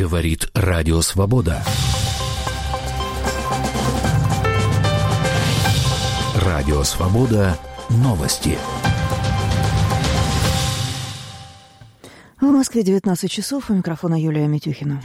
Говорит Радио Свобода. Радио Свобода. Новости. В Москве 19 часов. У микрофона Юлия Митюхина.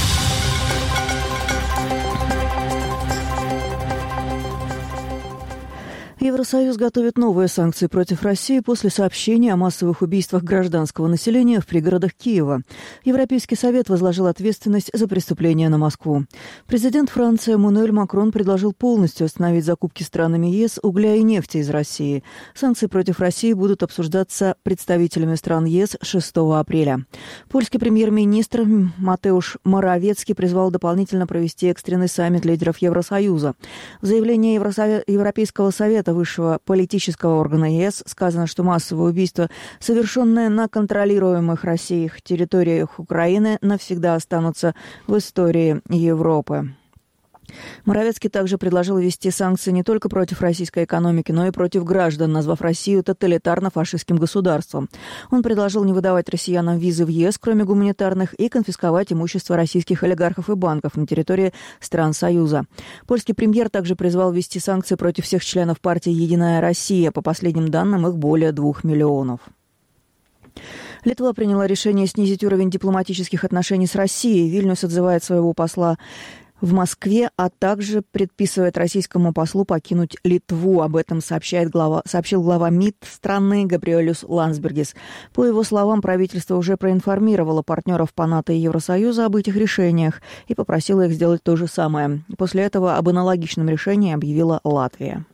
Евросоюз готовит новые санкции против России после сообщения о массовых убийствах гражданского населения в пригородах Киева. Европейский совет возложил ответственность за преступления на Москву. Президент Франции Эммануэль Макрон предложил полностью остановить закупки странами ЕС угля и нефти из России. Санкции против России будут обсуждаться представителями стран ЕС 6 апреля. Польский премьер-министр Матеуш Моравецкий призвал дополнительно провести экстренный саммит лидеров Евросоюза. В заявлении Европейского совета высшего политического органа ЕС сказано, что массовые убийства, совершенные на контролируемых Россией территориях Украины, навсегда останутся в истории Европы. Моравецкий также предложил ввести санкции не только против российской экономики, но и против граждан, назвав Россию тоталитарно-фашистским государством. Он предложил не выдавать россиянам визы в ЕС, кроме гуманитарных, и конфисковать имущество российских олигархов и банков на территории стран Союза. Польский премьер также призвал ввести санкции против всех членов партии «Единая Россия». По последним данным, их более 2 миллионов. Литва приняла решение снизить уровень дипломатических отношений с Россией. Вильнюс отзывает своего посла в Москве, а также предписывает российскому послу покинуть Литву. Об этом сообщил глава МИД страны Габриэлюс Ландсбергис. По его словам, правительство уже проинформировало партнеров по НАТО и Евросоюза об этих решениях и попросило их сделать то же самое. После этого об аналогичном решении объявила Латвия.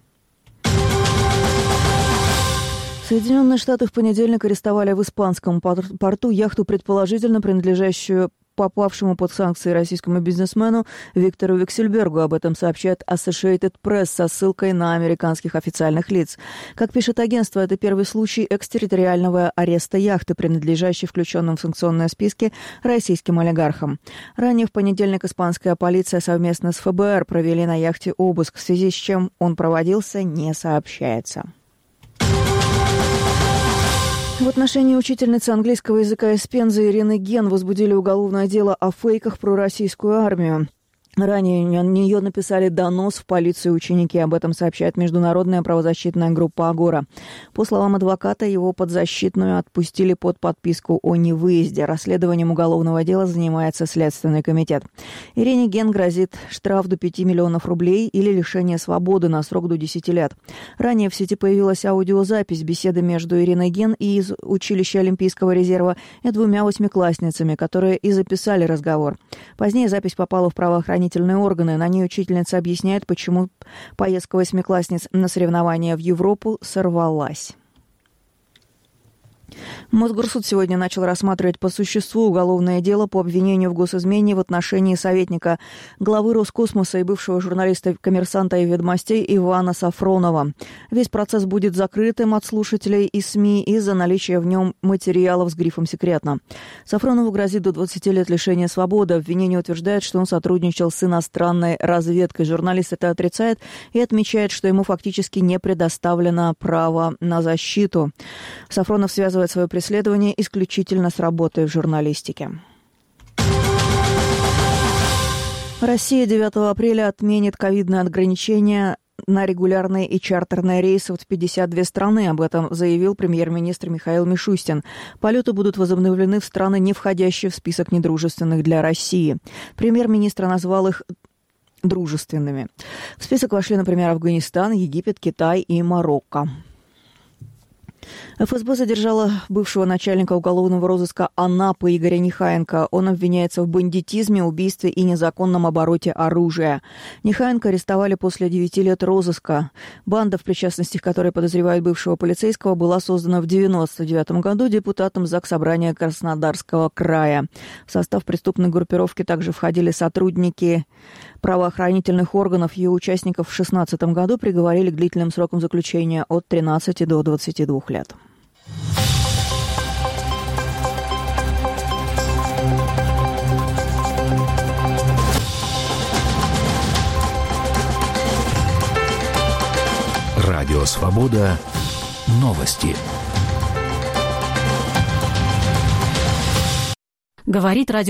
Соединенные Штаты в понедельник арестовали в испанском порту яхту, предположительно принадлежащую попавшему под санкции российскому бизнесмену Виктору Виксельбергу. Об этом сообщает Associated Press со ссылкой на американских официальных лиц. Как пишет агентство, это первый случай экстерриториального ареста яхты, принадлежащей включенным в санкционные списки российским олигархам. Ранее в понедельник испанская полиция совместно с ФБР провели на яхте обыск, в связи с чем он проводился, не сообщается. В отношении учительницы английского языка из Пензы Ирины Ген возбудили уголовное дело о фейках про российскую армию. Ранее на нее написали донос в полицию ученики. Об этом сообщает международная правозащитная группа «Агора». По словам адвоката, его подзащитную отпустили под подписку о невыезде. Расследованием уголовного дела занимается Следственный комитет. Ирине Ген грозит штраф до 5 миллионов рублей или лишение свободы на срок до 10 лет. Ранее в сети появилась аудиозапись беседы между Ириной Ген и из училища Олимпийского резерва и 2 восьмиклассницами, которые и записали разговор. Позднее запись попала в правоохранительные органы. На ней учительница объясняет, почему поездка восьмиклассниц на соревнования в Европу сорвалась. Мосгорсуд сегодня начал рассматривать по существу уголовное дело по обвинению в госизмене в отношении советника главы Роскосмоса и бывшего журналиста «Коммерсанта» и «Ведомостей» Ивана Сафронова. Весь процесс будет закрытым от слушателей и СМИ из-за наличия в нем материалов с грифом «секретно». Сафронову грозит до 20 лет лишения свободы. Обвинение утверждает, что он сотрудничал с иностранной разведкой. Журналист это отрицает и отмечает, что ему фактически не предоставлено право на защиту. Сафронов связывает свое преследование исключительно с работой в журналистике. Россия 9 апреля отменит ковидные ограничения на регулярные и чартерные рейсы в 52 страны. Об этом заявил премьер-министр Михаил Мишустин. Полеты будут возобновлены в страны, не входящие в список недружественных для России. Премьер-министр назвал их дружественными. В список вошли, например, Афганистан, Египет, Китай и Марокко. ФСБ задержала бывшего начальника уголовного розыска Анапы Игоря Нехаенко. Он обвиняется в бандитизме, убийстве и незаконном обороте оружия. Нехаенко арестовали после 9 лет розыска. Банда, в причастности к которой подозревают бывшего полицейского, была создана в 1999 году депутатом Заксобрания Краснодарского края. В состав преступной группировки также входили сотрудники правоохранительных органов. Ее участников в 2016 году приговорили к длительным срокам заключения от 13 до 22 лет. Радио Свобода. Новости. Говорит радио